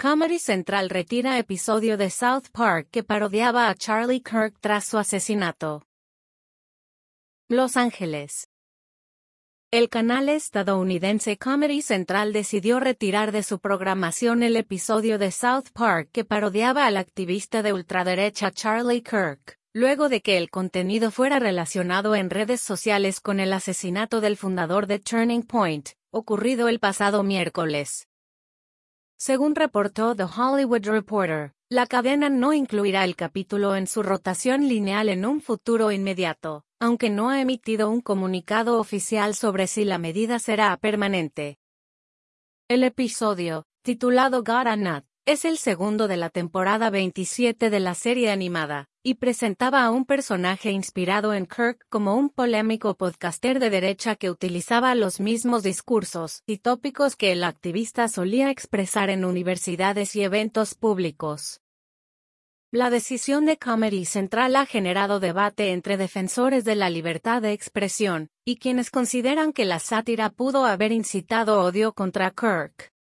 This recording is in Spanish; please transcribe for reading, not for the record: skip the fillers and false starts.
Comedy Central retira episodio de South Park que parodiaba a Charlie Kirk tras su asesinato. Los Ángeles. El canal estadounidense Comedy Central decidió retirar de su programación el episodio de South Park que parodiaba al activista de ultraderecha Charlie Kirk, luego de que el contenido fuera relacionado en redes sociales con el asesinato del fundador de Turning Point, ocurrido el pasado miércoles. Según reportó The Hollywood Reporter, la cadena no incluirá el capítulo en su rotación lineal en un futuro inmediato, aunque no ha emitido un comunicado oficial sobre si la medida será permanente. El episodio, titulado Got a Nut, es el segundo de la temporada 27 de la serie animada, y presentaba a un personaje inspirado en Kirk como un polémico podcaster de derecha que utilizaba los mismos discursos y tópicos que el activista solía expresar en universidades y eventos públicos. La decisión de Comedy Central ha generado debate entre defensores de la libertad de expresión y quienes consideran que la sátira pudo haber incitado odio contra Kirk.